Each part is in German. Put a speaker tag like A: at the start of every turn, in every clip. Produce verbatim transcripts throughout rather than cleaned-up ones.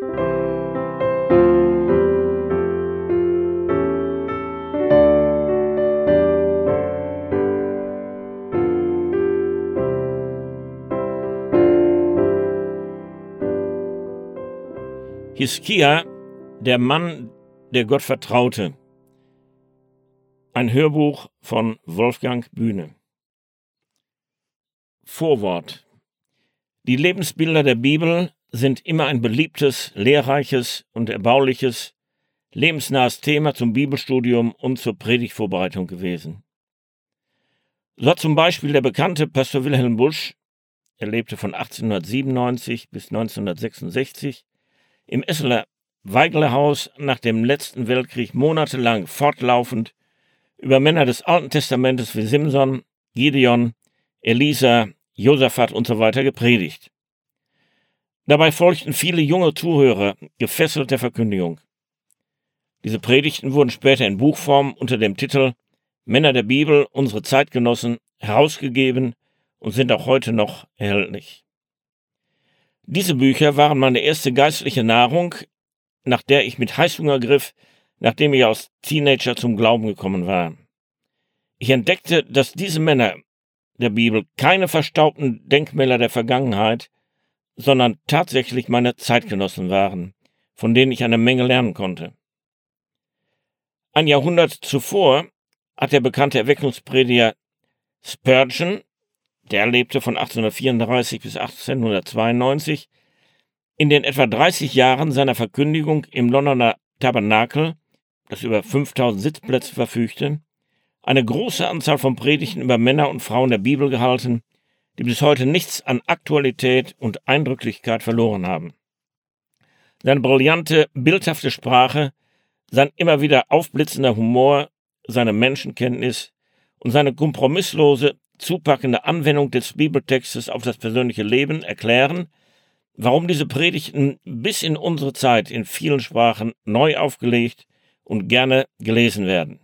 A: Hiskia, der Mann, der Gott vertraute. Ein Hörbuch von Wolfgang Bühne. Vorwort. Die Lebensbilder der Bibel sind immer ein beliebtes, lehrreiches und erbauliches, lebensnahes Thema zum Bibelstudium und zur Predigtvorbereitung gewesen. So hat zum Beispiel der bekannte Pastor Wilhelm Busch, er lebte von achtzehnhundertsiebenundneunzig bis neunzehnhundertsechsundsechzig, im Esseler Weiglerhaus nach dem letzten Weltkrieg monatelang fortlaufend über Männer des Alten Testamentes wie Simson, Gideon, Elisa, Josaphat und so weiter gepredigt. Dabei folgten viele junge Zuhörer gefesselt der Verkündigung. Diese Predigten wurden später in Buchform unter dem Titel Männer der Bibel, unsere Zeitgenossen herausgegeben und sind auch heute noch erhältlich. Diese Bücher waren meine erste geistliche Nahrung, nach der ich mit Heißhunger griff, nachdem ich als Teenager zum Glauben gekommen war. Ich entdeckte, dass diese Männer der Bibel keine verstaubten Denkmäler der Vergangenheit, sondern tatsächlich meine Zeitgenossen waren, von denen ich eine Menge lernen konnte. Ein Jahrhundert zuvor hat der bekannte Erweckungsprediger Spurgeon, der lebte von achtzehnhundertvierunddreißig bis achtzehnhundertzweiundneunzig, in den etwa dreißig Jahren seiner Verkündigung im Londoner Tabernakel, das über fünftausend Sitzplätze verfügte, eine große Anzahl von Predigten über Männer und Frauen der Bibel gehalten, die bis heute nichts an Aktualität und Eindrücklichkeit verloren haben. Seine brillante, bildhafte Sprache, sein immer wieder aufblitzender Humor, seine Menschenkenntnis und seine kompromisslose, zupackende Anwendung des Bibeltextes auf das persönliche Leben erklären, warum diese Predigten bis in unsere Zeit in vielen Sprachen neu aufgelegt und gerne gelesen werden.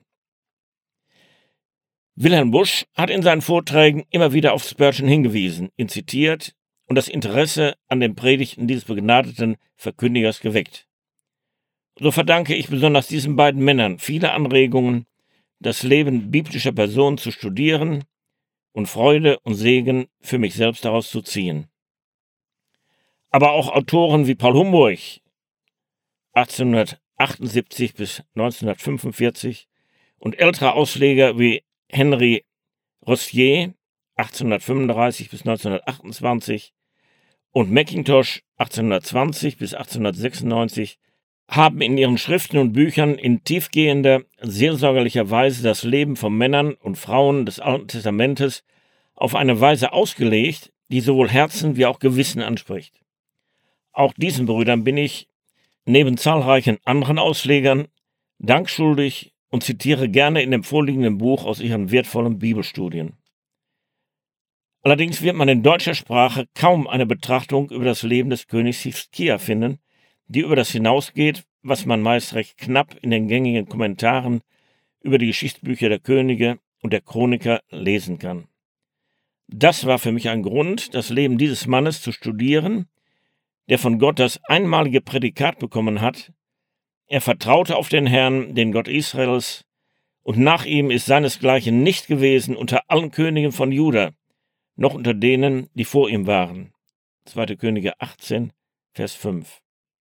A: Wilhelm Busch hat in seinen Vorträgen immer wieder auf Spurgeon hingewiesen, ihn zitiert und das Interesse an den Predigten dieses begnadeten Verkündigers geweckt. So verdanke ich besonders diesen beiden Männern viele Anregungen, das Leben biblischer Personen zu studieren und Freude und Segen für mich selbst daraus zu ziehen. Aber auch Autoren wie Paul Humburg, achtzehnhundertachtundsiebzig bis neunzehnhundertfünfundvierzig, und ältere Ausleger wie Henry Rossier, achtzehnhundertfünfunddreißig bis neunzehnhundertachtundzwanzig, und Mackintosh, achtzehnhundertzwanzig bis achtzehnhundertsechsundneunzig, haben in ihren Schriften und Büchern in tiefgehender, seelsorgerlicher Weise das Leben von Männern und Frauen des Alten Testamentes auf eine Weise ausgelegt, die sowohl Herzen wie auch Gewissen anspricht. Auch diesen Brüdern bin ich, neben zahlreichen anderen Auslegern, Dank schuldig und zitiere gerne in dem vorliegenden Buch aus ihren wertvollen Bibelstudien. Allerdings wird man in deutscher Sprache kaum eine Betrachtung über das Leben des Königs Hiskia finden, die über das hinausgeht, was man meist recht knapp in den gängigen Kommentaren über die Geschichtsbücher der Könige und der Chroniker lesen kann. Das war für mich ein Grund, das Leben dieses Mannes zu studieren, der von Gott das einmalige Prädikat bekommen hat: Er vertraute auf den Herrn, den Gott Israels, und nach ihm ist seinesgleichen nicht gewesen unter allen Königen von Juda, noch unter denen, die vor ihm waren. zweite Könige achtzehn, Vers fünf.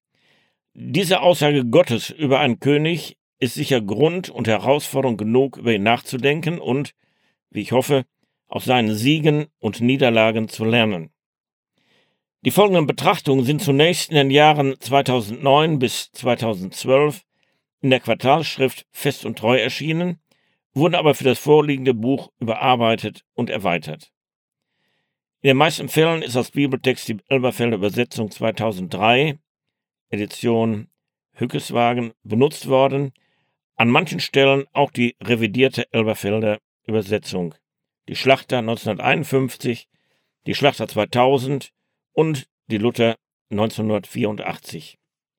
A: Diese Aussage Gottes über einen König ist sicher Grund und Herausforderung genug, über ihn nachzudenken und, wie ich hoffe, aus seinen Siegen und Niederlagen zu lernen. Die folgenden Betrachtungen sind zunächst in den Jahren zweitausendneun bis zweitausendzwölf in der Quartalsschrift Fest und Treu erschienen, wurden aber für das vorliegende Buch überarbeitet und erweitert. In den meisten Fällen ist als Bibeltext die Elberfelder Übersetzung zweitausenddrei, Edition Hückeswagen, benutzt worden, an manchen Stellen auch die revidierte Elberfelder Übersetzung, die Schlachter neunzehnhunderteinundfünfzig, die Schlachter zweitausend und die Luther neunzehnhundertvierundachtzig.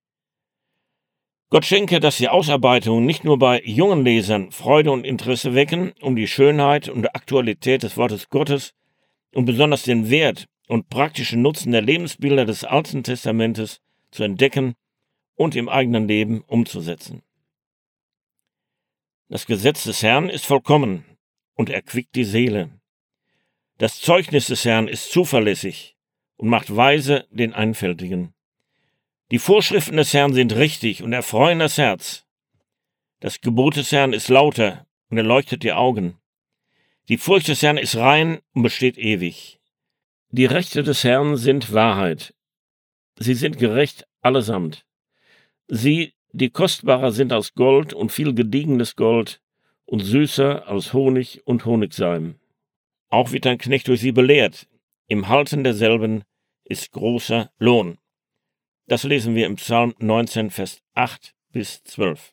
A: Gott schenke, dass die Ausarbeitungen nicht nur bei jungen Lesern Freude und Interesse wecken, um die Schönheit und Aktualität des Wortes Gottes und besonders den Wert und praktischen Nutzen der Lebensbilder des Alten Testamentes zu entdecken und im eigenen Leben umzusetzen. Das Gesetz des Herrn ist vollkommen und erquickt die Seele. Das Zeugnis des Herrn ist zuverlässig und macht weise den Einfältigen. Die Vorschriften des Herrn sind richtig und erfreuen das Herz. Das Gebot des Herrn ist lauter und erleuchtet die Augen. Die Furcht des Herrn ist rein und besteht ewig. Die Rechte des Herrn sind Wahrheit. Sie sind gerecht allesamt. Sie, die kostbarer sind als Gold und viel gediegenes Gold und süßer als Honig und Honigseim. Auch wird ein Knecht durch sie belehrt. Im Halten derselben ist großer Lohn. Das lesen wir im Psalm neunzehn, Vers acht bis zwölf.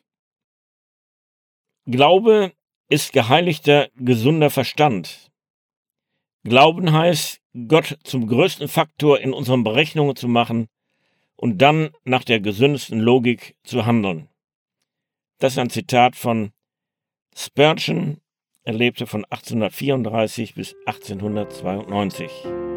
A: Glaube ist geheiligter, gesunder Verstand. Glauben heißt, Gott zum größten Faktor in unseren Berechnungen zu machen und dann nach der gesündesten Logik zu handeln. Das ist ein Zitat von Spurgeon. Er lebte von achtzehnhundertvierunddreißig bis achtzehnhundertzweiundneunzig.